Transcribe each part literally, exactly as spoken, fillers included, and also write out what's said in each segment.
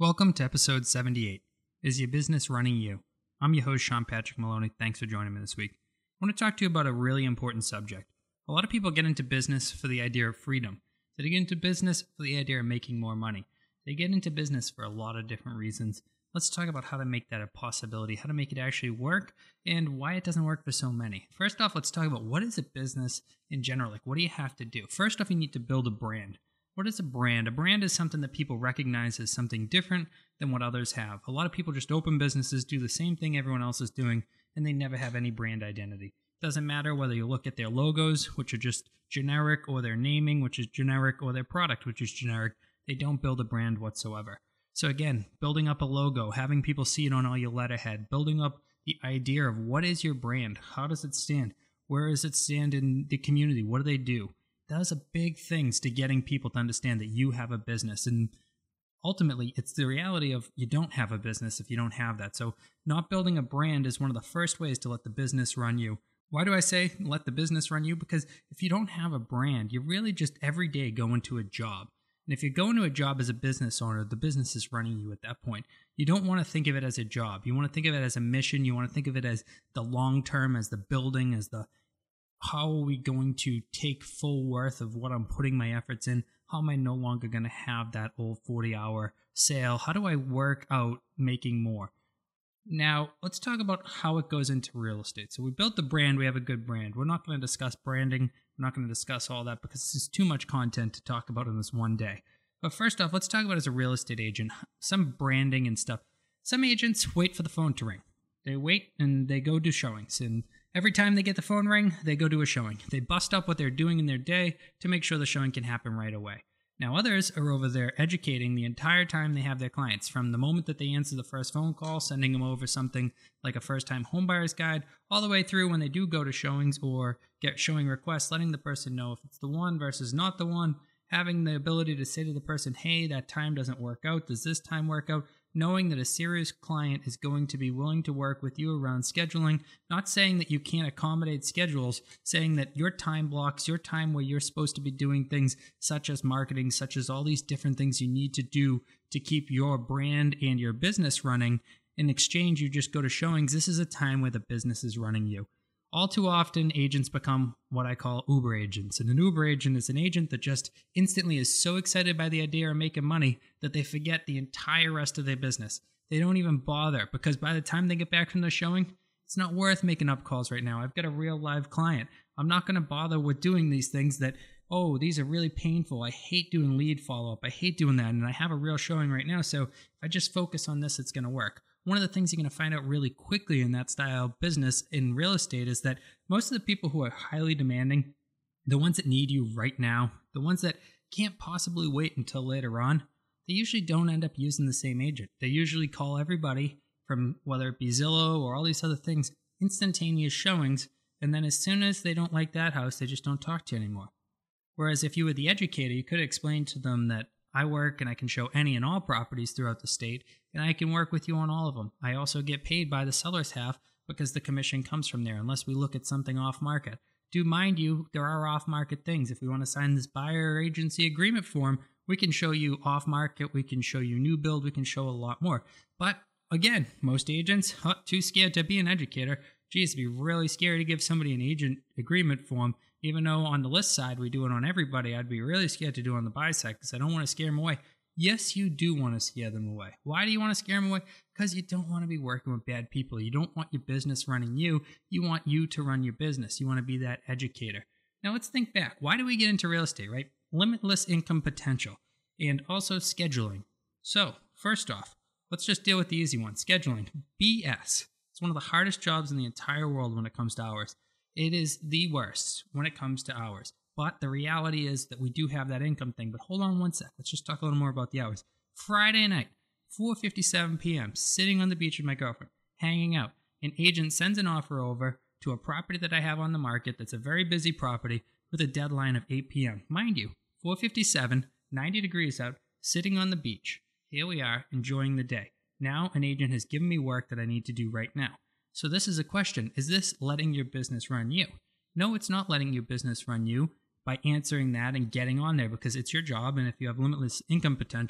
Welcome to episode seventy-eight. Is your business running you? I'm your host, Sean Patrick Maloney. Thanks for joining me this week. I want to talk to you about a really important subject. A lot of people get into business for the idea of freedom. They get into business for the idea of making more money. They get into business for a lot of different reasons. Let's talk about how to make that a possibility, how to make it actually work, and why it doesn't work for so many. First off, let's talk about what is a business in general. Like, what do you have to do? First off, you need to build a brand. What is a brand? A brand is something that people recognize as something different than what others have. A lot of people just open businesses, do the same thing everyone else is doing, and they never have any brand identity. Doesn't matter whether you look at their logos, which are just generic, or their naming, which is generic, or their product, which is generic. They don't build a brand whatsoever. So again, building up a logo, having people see it on all your letterhead, building up the idea of what is your brand? How does it stand? Where does it stand in the community? What do they do? Those are big things to getting people to understand that you have a business. And ultimately, it's the reality of you don't have a business if you don't have that. So not building a brand is one of the first ways to let the business run you. Why do I say let the business run you? Because if you don't have a brand, you really just every day go into a job. And if you go into a job as a business owner, the business is running you at that point. You don't want to think of it as a job. You want to think of it as a mission. You want to think of it as the long term, as the building, as the how are we going to take full worth of what I'm putting my efforts in? How am I no longer going to have that old forty-hour sale? How do I work out making more? Now, let's talk about how it goes into real estate. So we built the brand. We have a good brand. We're not going to discuss branding. We're not going to discuss all that because this is too much content to talk about in this one day. But first off, let's talk about as a real estate agent, some branding and stuff. Some agents wait for the phone to ring. They wait and they go do showings. And every time they get the phone ring, they go do a showing. They bust up what they're doing in their day to make sure the showing can happen right away. Now, others are over there educating the entire time they have their clients, from the moment that they answer the first phone call, sending them over something like a first-time homebuyer's guide, all the way through when they do go to showings or get showing requests, letting the person know if it's the one versus not the one, having the ability to say to the person, hey, that time doesn't work out. Does this time work out? Knowing that a serious client is going to be willing to work with you around scheduling, not saying that you can't accommodate schedules, saying that your time blocks, your time where you're supposed to be doing things such as marketing, such as all these different things you need to do to keep your brand and your business running. In exchange, you just go to showings. This is a time where the business is running you. All too often, agents become what I call Uber agents. And an Uber agent is an agent that just instantly is so excited by the idea of making money that they forget the entire rest of their business. They don't even bother because by the time they get back from the showing, it's not worth making up calls right now. I've got a real live client. I'm not going to bother with doing these things that, oh, these are really painful. I hate doing lead follow-up. I hate doing that. And I have a real showing right now. So if I just focus on this, it's going to work. One of the things you're going to find out really quickly in that style of business in real estate is that most of the people who are highly demanding, the ones that need you right now, the ones that can't possibly wait until later on, they usually don't end up using the same agent. They usually call everybody from whether it be Zillow or all these other things, instantaneous showings, and then as soon as they don't like that house, they just don't talk to you anymore. Whereas if you were the educator, you could explain to them that I work and I can show any and all properties throughout the state, and I can work with you on all of them. I also get paid by the seller's half because the commission comes from there, unless we look at something off market. Do mind you, there are off market things. If we want to sign this buyer agency agreement form, we can show you off market, we can show you new build, we can show a lot more. But again, most agents are too scared to be an educator. Geez, it'd be really scary to give somebody an agent agreement form. Even though on the list side we do it on everybody, I'd be really scared to do it on the buy side because I don't want to scare them away. Yes, you do want to scare them away. Why do you want to scare them away? Because you don't want to be working with bad people. You don't want your business running you. You want you to run your business. You want to be that educator. Now let's think back. Why do we get into real estate, right? Limitless income potential and also scheduling. So first off, let's just deal with the easy one. Scheduling. B S. It's one of the hardest jobs in the entire world when it comes to hours. It is the worst when it comes to hours. But the reality is that we do have that income thing. But hold on one sec. Let's just talk a little more about the hours. Friday night, four fifty-seven p.m., sitting on the beach with my girlfriend, hanging out. An agent sends an offer over to a property that I have on the market that's a very busy property with a deadline of eight p.m. Mind you, four fifty-seven, ninety degrees out, sitting on the beach. Here we are, enjoying the day. Now an agent has given me work that I need to do right now. So this is a question. Is this letting your business run you? No, it's not letting your business run you by answering that and getting on there because it's your job. And if you have limitless income potential,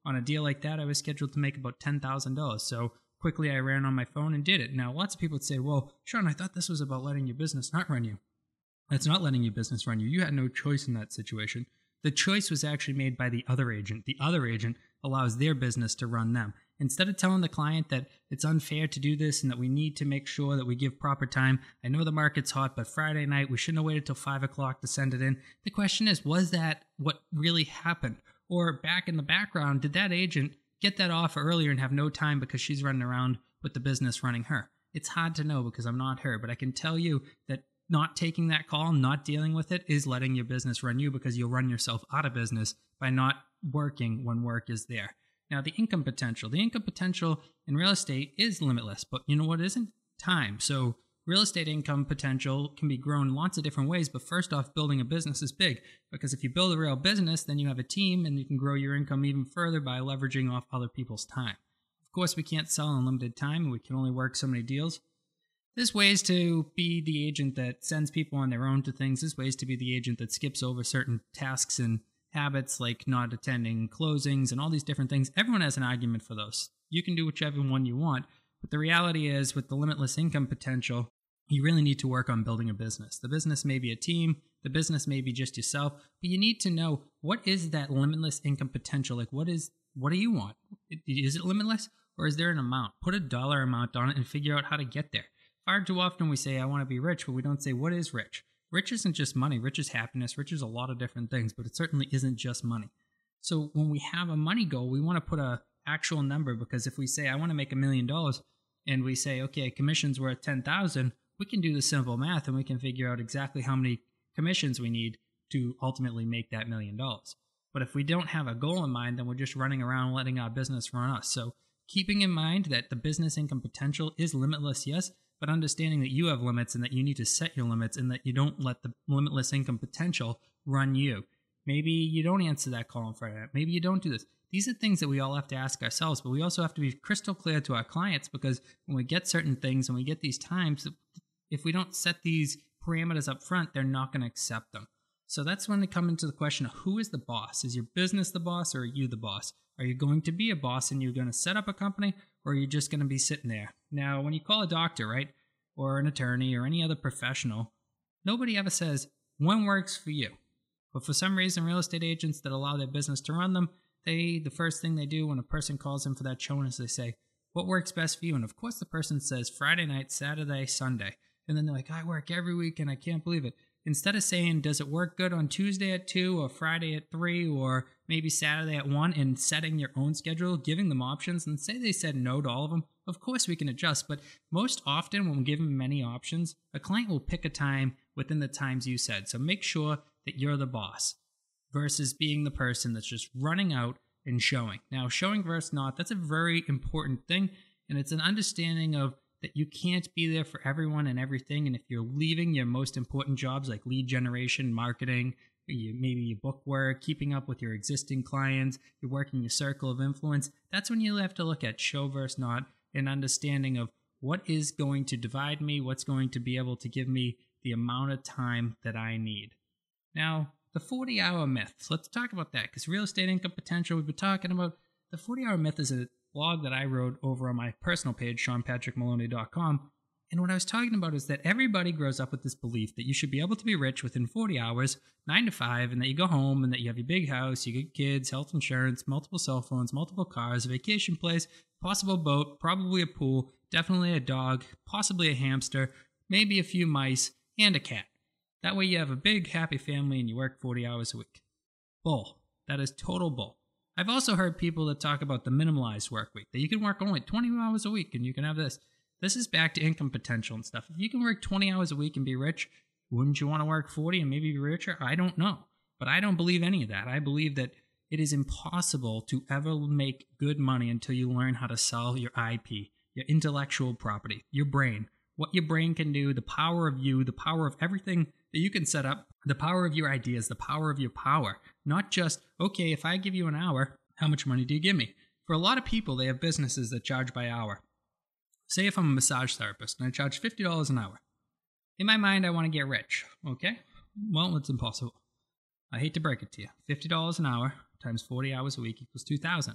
on a deal like that, I was scheduled to make about ten thousand dollars. So quickly I ran on my phone and did it. Now, lots of people would say, well, Sean, I thought this was about letting your business not run you. That's not letting your business run you. You had no choice in that situation. The choice was actually made by the other agent. The other agent allows their business to run them. Instead of telling the client that it's unfair to do this and that we need to make sure that we give proper time, I know the market's hot, but Friday night, we shouldn't have waited till five o'clock to send it in. The question is, was that what really happened? Or back in the background, did that agent get that offer earlier and have no time because she's running around with the business running her? It's hard to know because I'm not her, but I can tell you that not taking that call, not dealing with it, is letting your business run you, because you'll run yourself out of business by not working when work is there. Now, the income potential. The income potential in real estate is limitless, but you know what isn't? Time. So real estate income potential can be grown in lots of different ways, but first off, building a business is big, because if you build a real business, then you have a team and you can grow your income even further by leveraging off other people's time. Of course, we can't sell unlimited time, and we can only work so many deals. There's ways to be the agent that sends people on their own to things. There's ways to be the agent that skips over certain tasks and habits, like not attending closings and all these different things. Everyone has an argument for those. You can do whichever one you want, but the reality is, with the limitless income potential, you really need to work on building a business. The business may be a team, the business may be just yourself, but you need to know, what is that limitless income potential? Like, what is, what do you want? Is it limitless, or is there an amount? Put a dollar amount on it and figure out how to get there. Far too often we say, I want to be rich, but we don't say, what is rich? Rich isn't just money. Rich is happiness. Rich is a lot of different things, but it certainly isn't just money. So when we have a money goal, we want to put a actual number, because if we say, I want to make a million dollars, and we say, okay, commission's worth ten thousand, we can do the simple math and we can figure out exactly how many commissions we need to ultimately make that million dollars. But if we don't have a goal in mind, then we're just running around letting our business run us. So keeping in mind that the business income potential is limitless, yes, but understanding that you have limits and that you need to set your limits, and that you don't let the limitless income potential run you. Maybe you don't answer that call on Friday night. Maybe you don't do this. These are things that we all have to ask ourselves, but we also have to be crystal clear to our clients, because when we get certain things and we get these times, if we don't set these parameters up front, they're not going to accept them. So that's when they come into the question of, who is the boss? Is your business the boss, or are you the boss? Are you going to be a boss and you're going to set up a company, or are you just going to be sitting there? Now, when you call a doctor, right, or an attorney or any other professional, nobody ever says, when works for you. But for some reason, real estate agents that allow their business to run them, they the first thing they do when a person calls in for that showing is they say, what works best for you? And of course the person says Friday night, Saturday, Sunday. And then they're like, I work every week and I can't believe it. Instead of saying, does it work good on Tuesday at two or Friday at three or maybe Saturday at one, and setting your own schedule, giving them options, and say they said no to all of them, of course we can adjust. But most often when we give them many options, a client will pick a time within the times you said. So make sure that you're the boss versus being the person that's just running out and showing. Now, showing versus not, that's a very important thing. And it's an understanding of that you can't be there for everyone and everything. And if you're leaving your most important jobs like lead generation, marketing, you, maybe your book work, keeping up with your existing clients, you're working your circle of influence, that's when you have to look at show versus not, and understanding of what is going to divide me, what's going to be able to give me the amount of time that I need. Now, the forty-hour myth. So let's talk about that, because real estate income potential, we've been talking about. The forty-hour myth is a blog that I wrote over on my personal page, sean patrick maloney dot com. And what I was talking about is that everybody grows up with this belief that you should be able to be rich within forty hours, nine to five, and that you go home and that you have your big house, you get kids, health insurance, multiple cell phones, multiple cars, a vacation place, possible boat, probably a pool, definitely a dog, possibly a hamster, maybe a few mice, and a cat. That way you have a big, happy family and you work forty hours a week. Bull. That is total bull. I've also heard people that talk about the minimalized work week, that you can work only twenty hours a week and you can have this. This is back to income potential and stuff. If you can work twenty hours a week and be rich, wouldn't you want to work forty and maybe be richer? I don't know. But I don't believe any of that. I believe that it is impossible to ever make good money until you learn how to sell your I P, your intellectual property, your brain, what your brain can do, the power of you, the power of everything that you can set up, the power of your ideas, the power of your power. Not just, okay, if I give you an hour, how much money do you give me? For a lot of people, they have businesses that charge by hour. Say if I'm a massage therapist and I charge fifty dollars an hour. In my mind, I want to get rich, okay? Well, it's impossible. I hate to break it to you. fifty dollars an hour times forty hours a week equals two thousand dollars.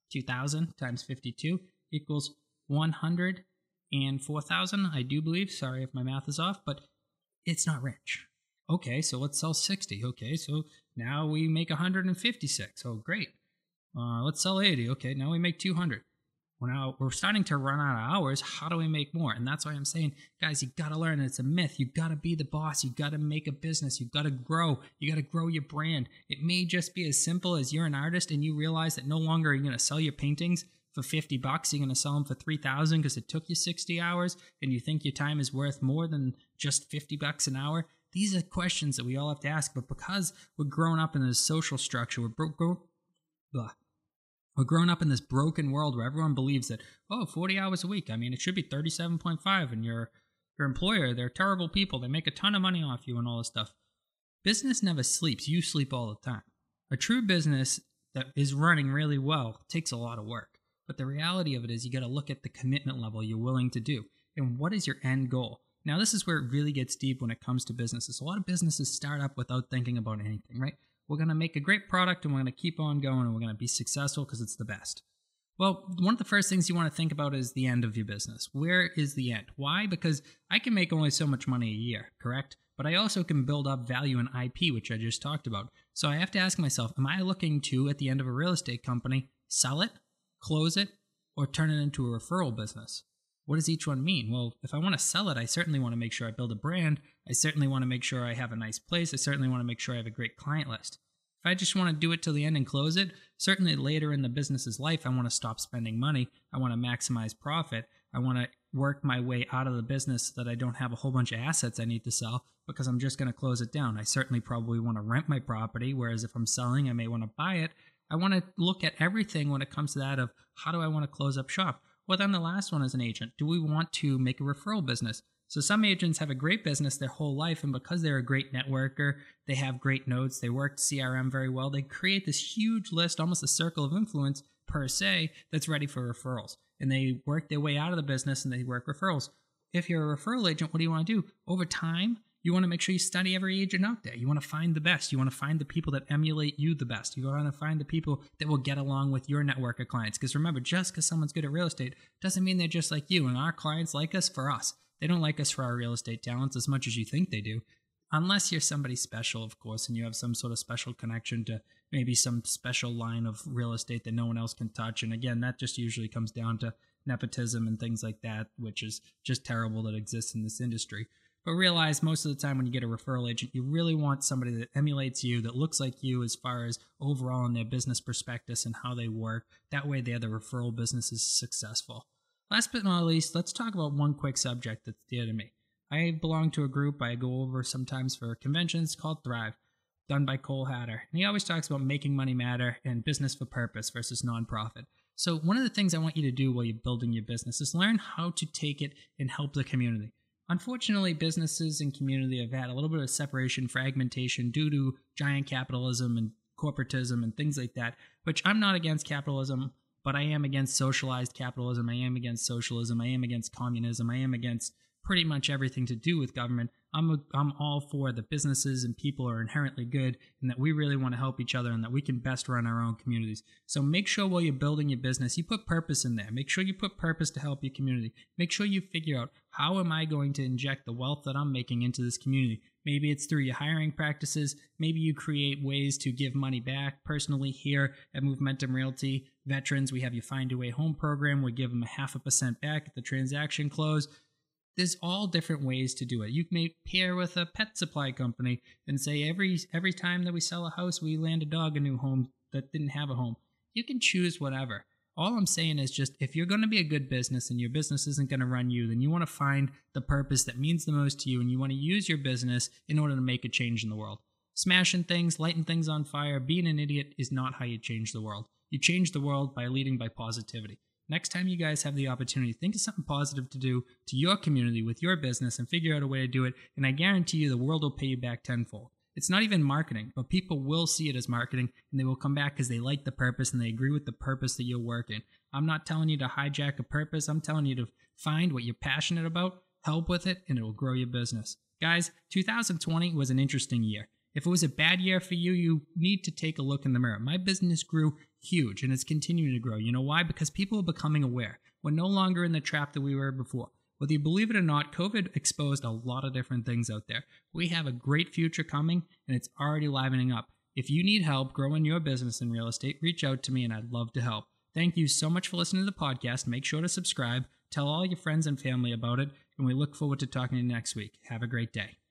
two thousand times fifty-two equals one hundred four thousand, I do believe. Sorry if my math is off, but it's not rich. Okay, so let's sell sixty. Okay, so now we make one hundred fifty-six. Oh, great. Uh, let's sell eighty. Okay, now we make two hundred. Well, now we're starting to run out of hours. How do we make more? And that's why I'm saying, guys, you got to learn. It's a myth. You got to be the boss. You got to make a business. You got to grow. You got to grow your brand. It may just be as simple as you're an artist and you realize that no longer are you going to sell your paintings for fifty bucks. You're going to sell them for three thousand because it took you sixty hours and you think your time is worth more than just fifty bucks an hour. These are questions that we all have to ask. But because we're growing up in this social structure, we're broke. Blah. We're growing up in this broken world where everyone believes that, oh, forty hours a week. I mean, it should be thirty-seven point five, and your your employer, they're terrible people. They make a ton of money off you and all this stuff. Business never sleeps. You sleep all the time. A true business that is running really well takes a lot of work. But the reality of it is you got to look at the commitment level you're willing to do. And what is your end goal? Now, this is where it really gets deep when it comes to businesses. A lot of businesses start up without thinking about anything, right? We're going to make a great product and we're going to keep on going and we're going to be successful because it's the best. Well, one of the first things you want to think about is the end of your business. Where is the end? Why? Because I can make only so much money a year, correct? But I also can build up value in I P, which I just talked about. So I have to ask myself, am I looking to, at the end of a real estate company, sell it, close it, or turn it into a referral business? What does each one mean? Well, if I want to sell it, I certainly want to make sure I build a brand. I certainly want to make sure I have a nice place. I certainly want to make sure I have a great client list. If I just want to do it till the end and close it, certainly later in the business's life, I want to stop spending money. I want to maximize profit. I want to work my way out of the business so that I don't have a whole bunch of assets I need to sell because I'm just going to close it down. I certainly probably want to rent my property, whereas if I'm selling, I may want to buy it. I want to look at everything when it comes to that of how do I want to close up shop? Well, then the last one as an agent, do we want to make a referral business? So some agents have a great business their whole life, and because they're a great networker, they have great notes, they work C R M very well, they create this huge list, almost a circle of influence per se, that's ready for referrals. And they work their way out of the business and they work referrals. If you're a referral agent, what do you want to do? Over time, you want to make sure you study every agent out there. You want to find the best. You want to find the people that emulate you the best. You want to find the people that will get along with your network of clients. Because remember, just because someone's good at real estate doesn't mean they're just like you. And our clients like us for us. They don't like us for our real estate talents as much as you think they do. Unless you're somebody special, of course, and you have some sort of special connection to maybe some special line of real estate that no one else can touch. And again, that just usually comes down to nepotism and things like that, which is just terrible that exists in this industry. But realize most of the time when you get a referral agent, you really want somebody that emulates you, that looks like you as far as overall in their business prospectus and how they work. That way, they're the referral business is successful. Last but not least, let's talk about one quick subject that's dear to me. I belong to a group I go over sometimes for conventions called Thrive, done by Cole Hatter. And he always talks about making money matter and business for purpose versus nonprofit. So one of the things I want you to do while you're building your business is learn how to take it and help the community. Unfortunately, businesses and community have had a little bit of separation, fragmentation due to giant capitalism and corporatism and things like that, which I'm not against capitalism, but I am against socialized capitalism. I am against socialism. I am against communism. I am against pretty much everything to do with government. I'm a, I'm all for the businesses and people are inherently good and that we really want to help each other and that we can best run our own communities. So make sure while you're building your business, you put purpose in there. Make sure you put purpose to help your community. Make sure you figure out how am I going to inject the wealth that I'm making into this community. Maybe it's through your hiring practices. Maybe you create ways to give money back. Personally, here at Movementum Realty, veterans, we have your Find Your Way Home program. We give them a half a percent back at the transaction close. There's all different ways to do it. You may pair with a pet supply company and say every every time that we sell a house, we land a dog a new home that didn't have a home. You can choose whatever. All I'm saying is just if you're going to be a good business and your business isn't going to run you, then you want to find the purpose that means the most to you and you want to use your business in order to make a change in the world. Smashing things, lighting things on fire, being an idiot is not how you change the world. You change the world by leading by positivity. Next time you guys have the opportunity, think of something positive to do to your community with your business and figure out a way to do it. And I guarantee you the world will pay you back tenfold. It's not even marketing, but people will see it as marketing and they will come back because they like the purpose and they agree with the purpose that you're working. I'm not telling you to hijack a purpose. I'm telling you to find what you're passionate about, help with it, and it will grow your business. Guys, two thousand twenty was an interesting year. If it was a bad year for you, you need to take a look in the mirror. My business grew huge and it's continuing to grow. You know why? Because people are becoming aware. We're no longer in the trap that we were before. Whether you believe it or not, COVID exposed a lot of different things out there. We have a great future coming and it's already livening up. If you need help growing your business in real estate, reach out to me and I'd love to help. Thank you so much for listening to the podcast. Make sure to subscribe, tell all your friends and family about it, and we look forward to talking to you next week. Have a great day.